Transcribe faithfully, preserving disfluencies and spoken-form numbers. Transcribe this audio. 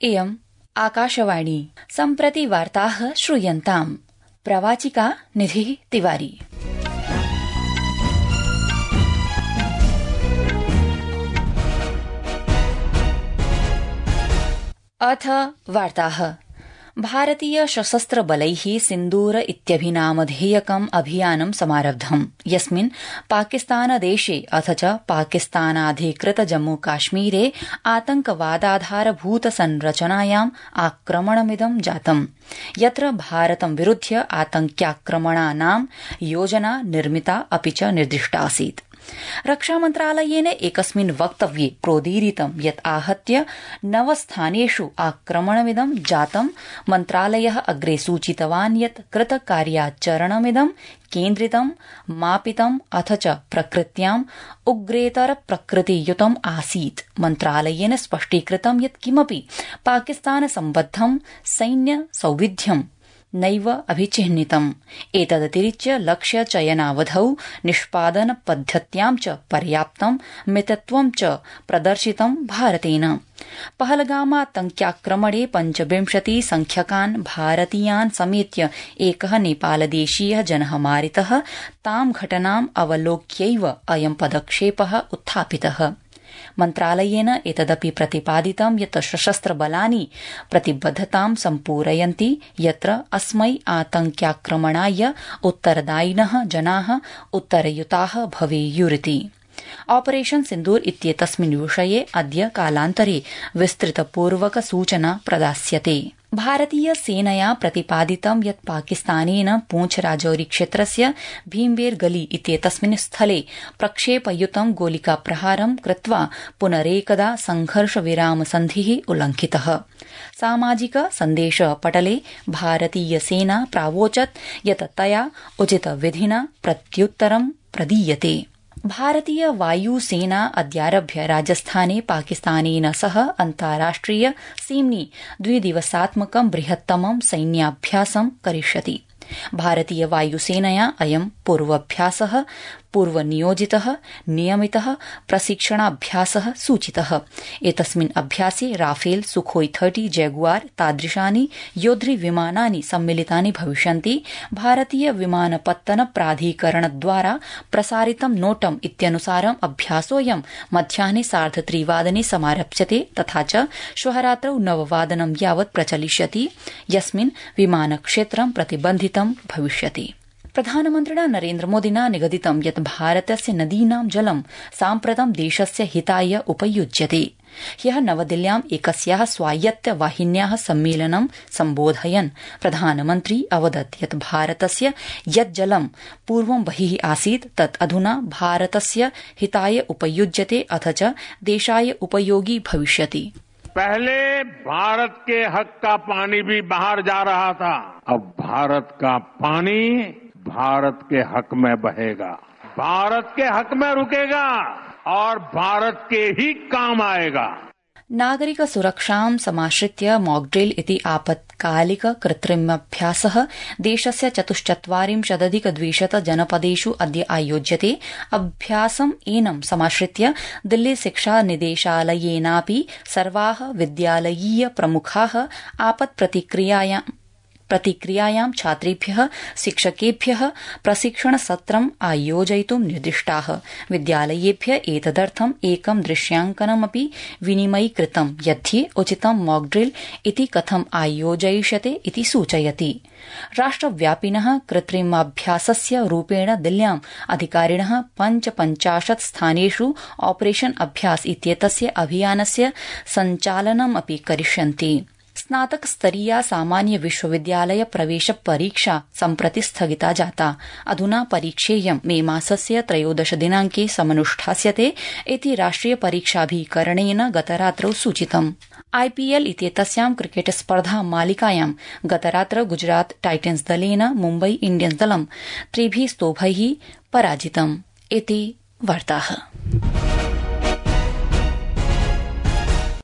इयम् आकाशवाणी। सम्प्रति वार्ताः श्रूयन्ताम्। प्रवाचिका निधिः तिवारी। अथ वार्ताः। भारतीय सशस्त्र बलैः सिन्दूर इत्यभिनामधेयकम् अभियानं समारब्धम्, यस्मिन् पाकिस्तानदेशे अथ च पाकिस्तानाधिकृत जम्मूकाश्मीरे आतंकवादाधारभूत संरचनायाम् आक्रमणमिदं जातम्, यत्र भारतं विरुध्य आतंक्याक्रमणानां योजना निर्मिता अपि च निर्दिष्टासीत्। रक्षामन्त्रालयेन एकस्मिन् वक्तव्ये प्रोदीरितं यत् आहत्य नवस्थानेषु आक्रमणमिदं जातं। मन्त्रालयः अग्रे सूचितवान् यत् कृतकार्याचरणमिदं केन्द्रितं, मापितम् अथ च प्रकृत्याम् उग्रेतर प्रकृतियुतम् आसीत्। मन्त्रालयेन स्पष्टीकृतं यत् किमपि पाकिस्तान सम्बद्धं सैन्य सौविध्यं नैव अभिचिह्नितम्। एतदतिरिच्य लक्ष्य चयनावधौ निष्पादन पद्धत्यां च पर्याप्तं मितत्वं च प्रदर्शितं भारतेन। पहलगामातंक्याक्रमणे पञ्चविंशति संख्यकान् भारतीयान् समेत्य एकः नेपालदेशीयः जनः मारितः। तां घटनाम् अवलोक्यैव अयं पदक्षेपः उत्थापितः। मन्त्रालयेन एतदपि प्रतिपादितं यत् सशस्त्रबलानि प्रतिबद्धतां सम्पूरयन्ति यत्र अस्मै आतंक्याक्रमणाय उत्तरदायिनः जनाः उत्तरयुताः भवेयुरिति। ऑपरेशन सिन्दूर इत्येतस्मिन् विषये अद्य कालान्तरे विस्तृतपूर्वक सूचना प्रदास्यते। भारतीय सेनया प्रतिपादितं यत् पाकिस्तानेन पूंछ राजौरी क्षेत्रस्य भीमबेर गली इत्येतस्मिन् स्थले प्रक्षेपयुतं गोलिकाप्रहारं कृत्वा पुनरेकदा संघर्षविराम सन्धिः उल्लंघितः। सामाजिक सन्देश पटले भारतीय सेना प्रावोचत् यत् तया उचितविधिना प्रत्युत्तरं प्रदीयते। भारतीय वायुसेना अद्यारभ्य राजस्थाने पाकिस्तानेन सह अन्ताराष्ट्रिय सीम्नि द्विदिवसात्मकं बृहत्तमं सैन्याभ्यासं करिष्यति। भारतीय वायुसेनया अयं पूर्वाभ्यासः पूर्वनियोजितः नियमितः प्रशिक्षणाभ्यासः सूचितः। एतस्मिन् अभ्यासे राफेल, सुखोई थर्टी, जैगुआर तादृशानि योद्धृ विमानानि सम्मिलितानि भविष्यन्ति। भारतीय विमानपत्तन प्राधिकरणद्वारा प्रसारितं नोटम् इत्यनुसारम् अभ्यासोऽयं मध्याह्ने सार्धत्रिवादने समारप्स्यते तथा च श्वः रात्रौ नववादनं यावत् प्रचलिष्यति, यस्मिन् विमानक्षेत्रं प्रतिबन्धितं भविष्यति। प्रधानमन्त्रिणा नरेन्द्रमोदिना निगदितं यत् भारतस्य नदीनां जलं साम्प्रतं देशस्य हिताय उपयुज्यते। ह्यः नवदिल्ल्याम् एकस्याः स्वायत्त वाहिन्याः सम्मेलनं सम्बोधयन् प्रधानमन्त्री अवदत् यत् भारतस्य यत् जलं पूर्वं बहिः आसीत् तत् अधुना भारतस्य हिताय उपयुज्यते अथ च देशाय उपयोगी भविष्यति। पहले भारत के हक का पानी भी बाहर जा रहा था, अब भारत का पानी भारत के हक में बहेगा, भारत के हक में रुकेगा और भारत के ही काम आएगा। नागरिक सुरक्षां समाश्रित्य मॉकड्रिल इति आपत्कालिक कृत्रिमाभ्यासः देशस्य चतुश्चत्वारिंशदधिक द्विशत जनपदेषु अद्य आयोज्यते। अभ्यासम् एनं समाश्रित्य दिल्ली शिक्षा निदेशालयेनापि सर्वाः विद्यालयीय प्रमुखाः आपत्प्रतिक्रियायां प्रतिक्रियायां छात्रेभ्यः शिक्षकेभ्यः प्रशिक्षणसत्रम् आयोजयितुं निर्दिष्टाः। विद्यालयेभ्य एतदर्थम् एकं दृश्यांकनमपि विनिमयीकृतं यद्धि उचितं मॉकड्रिल इति कथम् आयोजयिष्यते इति सूचयति। राष्ट्रव्यापिनः कृत्रिमाभ्यासस्य रूपेण दिल्ल्याम् अधिकारिणः पञ्चपञ्चाशत् स्थानेषु ऑपरेशन अभ्यास इत्येतस्य अभियानस्य सञ्चालनमपि करिष्यन्ति। स्नातक स्तरीया सामान्य विश्वविद्यालय प्रवेश परीक्षा सम्प्रति स्थगिता जाता। अधुना परीक्षेयं मे मासस्य त्रयोदश दिनांके समनुष्ठास्यते इति राष्ट्रिय परीक्षाभिकरणेन गतरात्रौ सूचितम्। आईपीएल इत्येतस्यां क्रिकेट स्पर्धा मालिकायां गतरात्र गुजरात टाइटन्स दलेन मुम्बई इंडियन्स दलं त्रिभिः स्तोभैः पराजितम् इति वार्ताः।